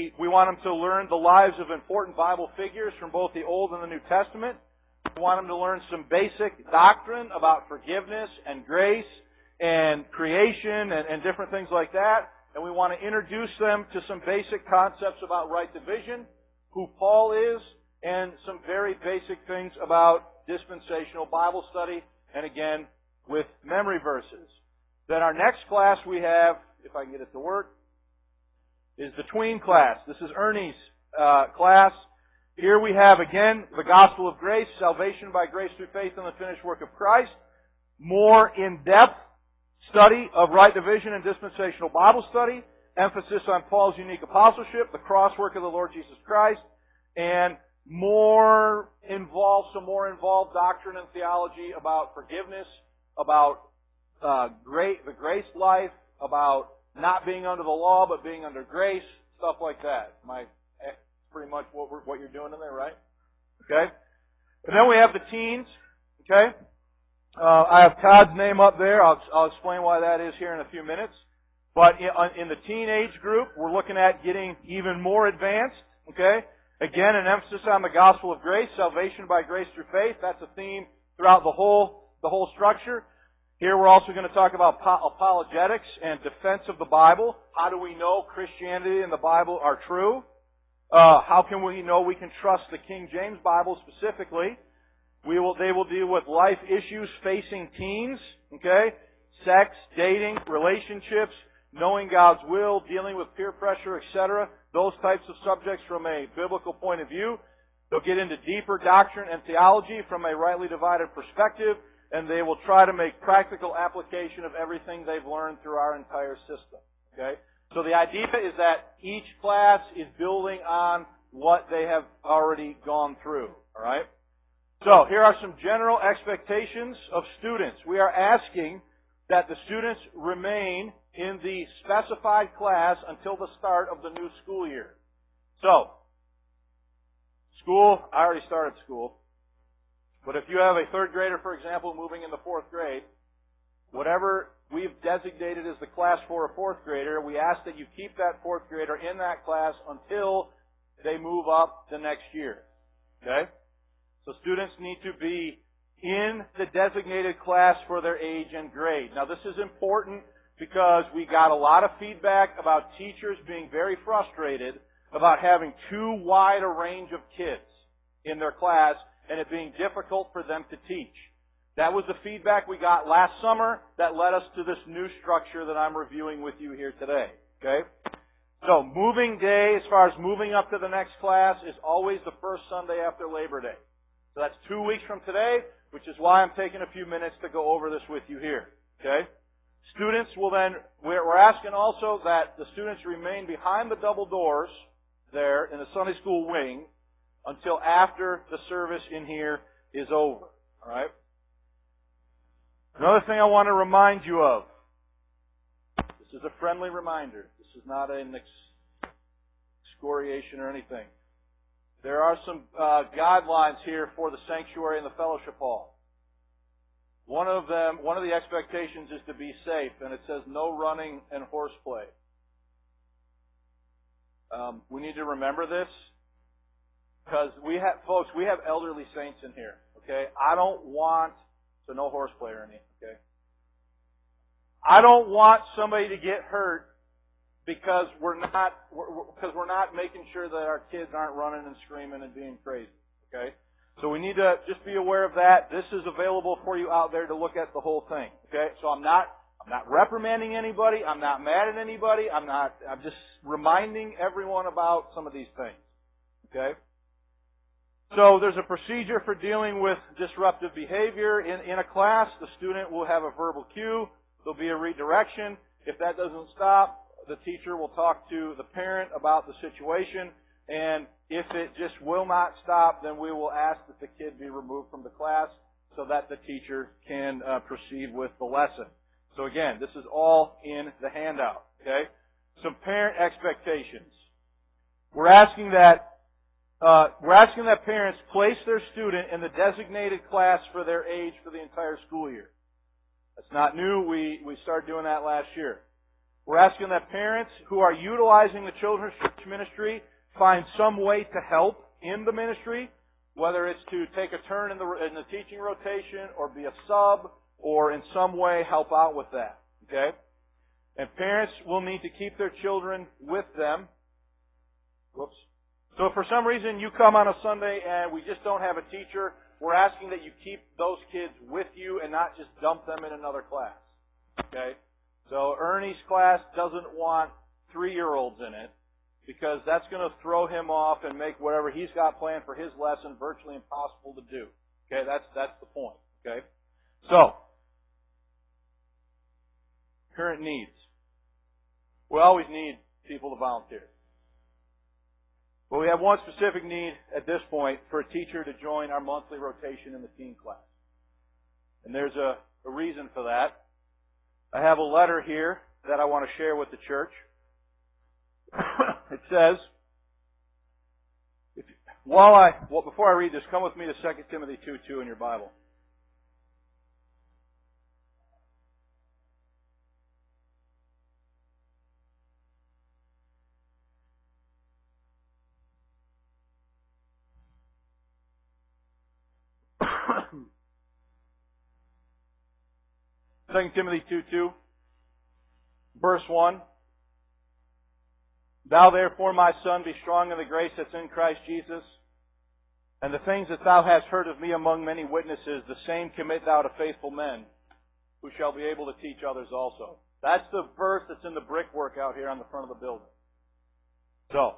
to learn the lives of important Bible figures from both the Old and the New Testament. We want them to learn some basic doctrine about forgiveness and grace and creation and different things like that. And we want to introduce them to some basic concepts about right division, who Paul is, and some very basic things about dispensational Bible study, and again, with memory verses. Then our next class we have, if I can get it to work, is the tween class. This is Ernie's class. Here we have, again, the gospel of grace, salvation by grace through faith in the finished work of Christ. More in-depth study of right division and dispensational Bible study. Emphasis on Paul's unique apostleship, the cross work of the Lord Jesus Christ, and some more involved doctrine and theology about forgiveness, about the grace life, about not being under the law but being under grace, stuff like that. Pretty much what you're doing in there, right? Okay. And then we have the teens. Okay. I have Todd's name up there. I'll explain why that is here in a few minutes. But in the teenage group, we're looking at getting even more advanced. Okay. Again, an emphasis on the gospel of grace, salvation by grace through faith. That's a theme throughout the whole structure. Here we're also going to talk about apologetics and defense of the Bible. How do we know Christianity and the Bible are true? How can we know we can trust the King James Bible specifically? They will deal with life issues facing teens, okay? Sex, dating, relationships, knowing God's will, dealing with peer pressure, etc. Those types of subjects from a biblical point of view. They'll get into deeper doctrine and theology from a rightly divided perspective, and they will try to make practical application of everything they've learned through our entire system, okay? So the idea is that each class is building on what they have already gone through. All right? So here are some general expectations of students. We are asking that the students remain in the specified class until the start of the new school year. So, I already started school. But if you have a third grader, for example, moving into fourth grade, whatever we've designated as the class for a fourth grader, we ask that you keep that fourth grader in that class until they move up the next year. Okay? So students need to be in the designated class for their age and grade. Now this is important because we got a lot of feedback about teachers being very frustrated about having too wide a range of kids in their class and it being difficult for them to teach. That was the feedback we got last summer that led us to this new structure that I'm reviewing with you here today. Okay? So, moving day, as far as moving up to the next class, is always the first Sunday after Labor Day. So that's 2 weeks from today, which is why I'm taking a few minutes to go over this with you here. Okay? Students will then, we're asking also that the students remain behind the double doors there in the Sunday school wing until after the service in here is over. All right? Another thing I want to remind you of. This is a friendly reminder. This is not an excoriation or anything. There are some guidelines here for the sanctuary and the fellowship hall. One of the expectations is to be safe, and it says no running and horseplay. We need to remember this because we have elderly saints in here. Okay, I don't want no horseplay or anything. Okay, I don't want somebody to get hurt because we're not making sure that our kids aren't running and screaming and being crazy. Okay. So we need to just be aware of that. This is available for you out there to look at the whole thing. Okay? So I'm not reprimanding anybody. I'm not mad at anybody. I'm just reminding everyone about some of these things. Okay? So there's a procedure for dealing with disruptive behavior. In a class, the student will have a verbal cue. There'll be a redirection. If that doesn't stop, the teacher will talk to the parent about the situation. And if it just will not stop, then we will ask that the kid be removed from the class so that the teacher can proceed with the lesson. So again, this is all in the handout. Okay? Some parent expectations. We're asking that parents place their student in the designated class for their age for the entire school year. That's not new. We started doing that last year. We're asking that parents who are utilizing the children's church ministry find some way to help in the ministry, whether it's to take a turn in the teaching rotation or be a sub or in some way help out with that. Okay? And parents will need to keep their children with them. Whoops. So if for some reason you come on a Sunday and we just don't have a teacher, we're asking that you keep those kids with you and not just dump them in another class. Okay? So Ernie's class doesn't want 3-year-olds in it, because that's going to throw him off and make whatever he's got planned for his lesson virtually impossible to do. Okay, that's the point. Okay, so current needs. We always need people to volunteer, but we have one specific need at this point for a teacher to join our monthly rotation in the teen class, and there's a reason for that. I have a letter here that I want to share with the church. It says, before I read this, come with me to 2 Timothy 2:2 in your Bible. Second Timothy 2:2, verse 1. Thou therefore, my son, be strong in the grace that's in Christ Jesus. And the things that thou hast heard of me among many witnesses, the same commit thou to faithful men, who shall be able to teach others also. That's the verse that's in the brickwork out here on the front of the building. So,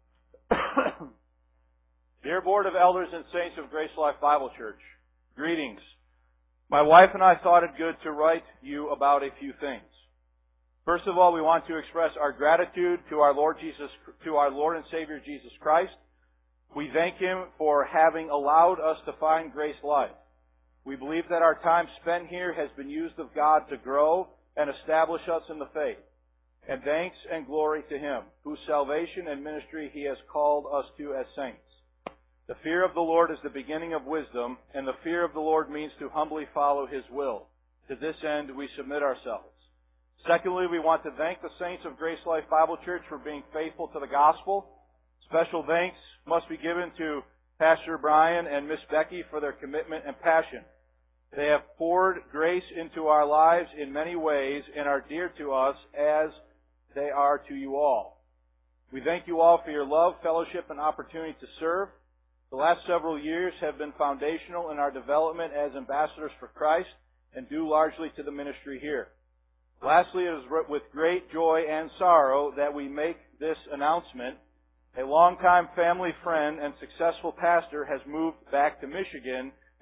dear Board of Elders and Saints of Grace Life Bible Church, greetings. My wife and I thought it good to write you about a few things. First of all, we want to express our gratitude to our Lord and Savior Jesus Christ. We thank Him for having allowed us to find Grace Life. We believe that our time spent here has been used of God to grow and establish us in the faith. And thanks and glory to Him, whose salvation and ministry He has called us to as saints. The fear of the Lord is the beginning of wisdom, and the fear of the Lord means to humbly follow His will. To this end, we submit ourselves. Secondly, we want to thank the saints of Grace Life Bible Church for being faithful to the gospel. Special thanks must be given to Pastor Brian and Miss Becky for their commitment and passion. They have poured grace into our lives in many ways and are dear to us as they are to you all. We thank you all for your love, fellowship, and opportunity to serve. The last several years have been foundational in our development as ambassadors for Christ and due largely to the ministry here. Lastly, it is with great joy and sorrow that we make this announcement. A longtime family friend and successful pastor has moved back to Michigan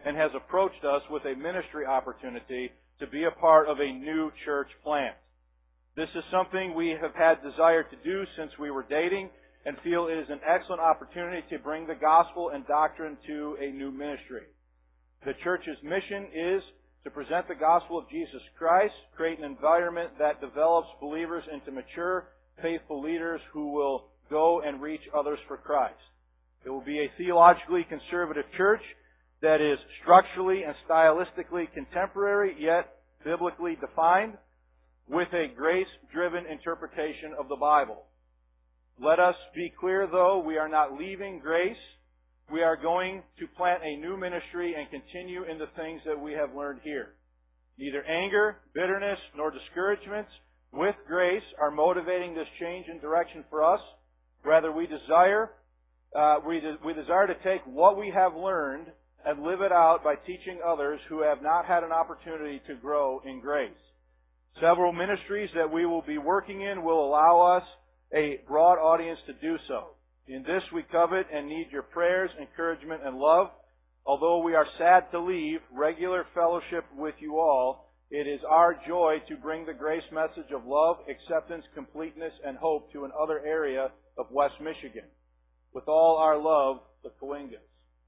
and has approached us with a ministry opportunity to be a part of a new church plant. This is something we have had desire to do since we were dating, and feel it is an excellent opportunity to bring the gospel and doctrine to a new ministry. The church's mission is to present the gospel of Jesus Christ, create an environment that develops believers into mature, faithful leaders who will go and reach others for Christ. It will be a theologically conservative church that is structurally and stylistically contemporary, yet biblically defined, with a grace-driven interpretation of the Bible. Let us be clear, though, we are not leaving grace. We are going to plant a new ministry and continue in the things that we have learned here. Neither anger, bitterness, nor discouragements with grace are motivating this change in direction for us. Rather, we desire to take what we have learned and live it out by teaching others who have not had an opportunity to grow in grace. Several ministries that we will be working in will allow us a broad audience to do so. In this we covet and need your prayers, encouragement, and love. Although we are sad to leave regular fellowship with you all, it is our joy to bring the grace message of love, acceptance, completeness, and hope to another area of West Michigan. With all our love, the Coingas.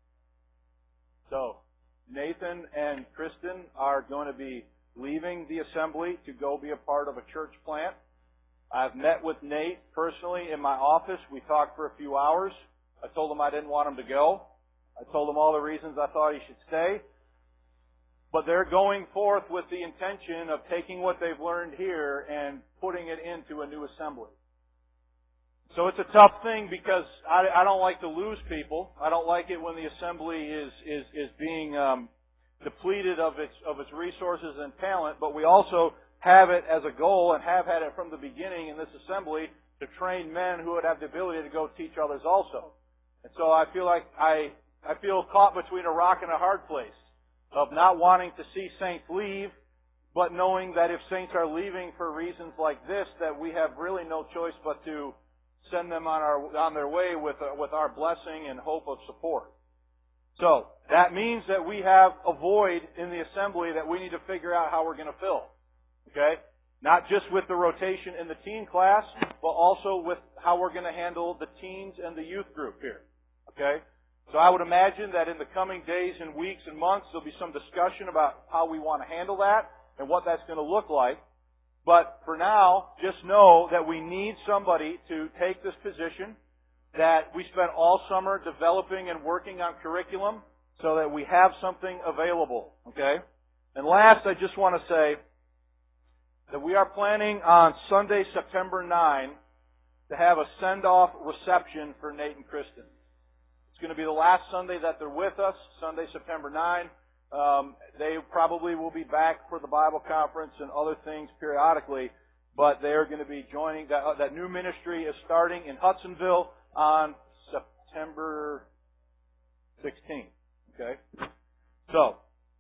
So, Nathan and Kristen are going to be leaving the assembly to go be a part of a church plant. I've met with Nate personally in my office. We talked for a few hours. I told him I didn't want him to go. I told him all the reasons I thought he should stay. But they're going forth with the intention of taking what they've learned here and putting it into a new assembly. So it's a tough thing because I don't like to lose people. I don't like it when the assembly is being depleted of its resources and talent. But we also have it as a goal and have had it from the beginning in this assembly to train men who would have the ability to go teach others also. And so I feel like I feel caught between a rock and a hard place of not wanting to see saints leave, but knowing that if saints are leaving for reasons like this, that we have really no choice but to send them on their way with our blessing and hope of support. So that means that we have a void in the assembly that we need to figure out how we're going to fill. Okay? Not just with the rotation in the teen class, but also with how we're going to handle the teens and the youth group here. Okay? So I would imagine that in the coming days and weeks and months, there'll be some discussion about how we want to handle that and what that's going to look like. But for now, just know that we need somebody to take this position, that we spent all summer developing and working on curriculum so that we have something available. Okay? And last, I just want to say that we are planning on Sunday, September 9, to have a send-off reception for Nate and Kristen. It's going to be the last Sunday that they're with us, Sunday, September 9. They probably will be back for the Bible conference and other things periodically, but they are going to be joining. That new ministry is starting in Hudsonville on September 16th. Okay? So,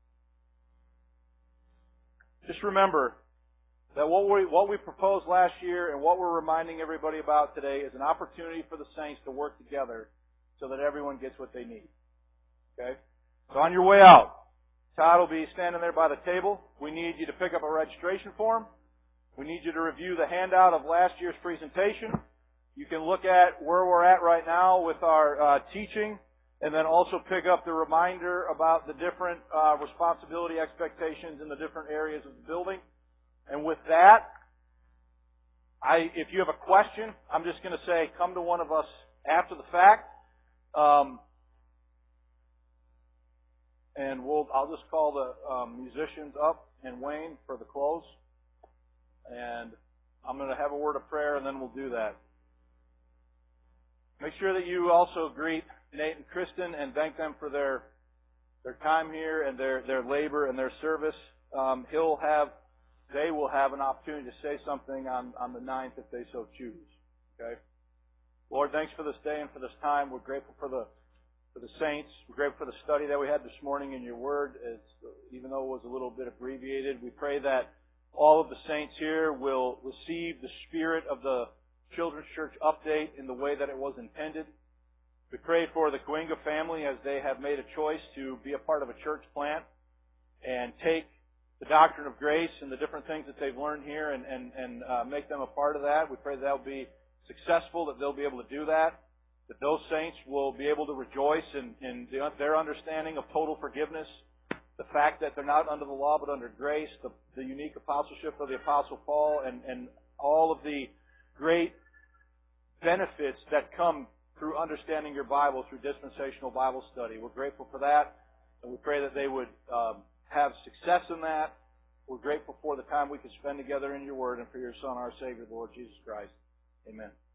just remember that what we proposed last year and what we're reminding everybody about today is an opportunity for the saints to work together so that everyone gets what they need. Okay? So on your way out, Todd will be standing there by the table. We need you to pick up a registration form. We need you to review the handout of last year's presentation. You can look at where we're at right now with our teaching, and then also pick up the reminder about the different responsibility expectations in the different areas of the building. And with that, if you have a question, I'm just going to say, come to one of us after the fact. And I'll just call the musicians up and Wayne for the close. And I'm going to have a word of prayer, and then we'll do that. Make sure that you also greet Nate and Kristen and thank them for their time here and their labor and their service. They will have an opportunity to say something on the 9th if they so choose. Okay? Lord, thanks for this day and for this time. We're grateful for the saints. We're grateful for the study that we had this morning in your word. Even though it was a little bit abbreviated, we pray that all of the saints here will receive the spirit of the Children's Church update in the way that it was intended. We pray for the Coinga family as they have made a choice to be a part of a church plant and take the doctrine of grace and the different things that they've learned here and make them a part of that. We pray that they'll be successful, that they'll be able to do that those saints will be able to rejoice in their understanding of total forgiveness, the fact that they're not under the law but under grace, the unique apostleship of the Apostle Paul, and all of the great benefits that come through understanding your Bible through dispensational Bible study. We're grateful for that, and we pray that they would have success in that. We're grateful for the time we could spend together in your Word and for your Son, our Savior, Lord Jesus Christ. Amen.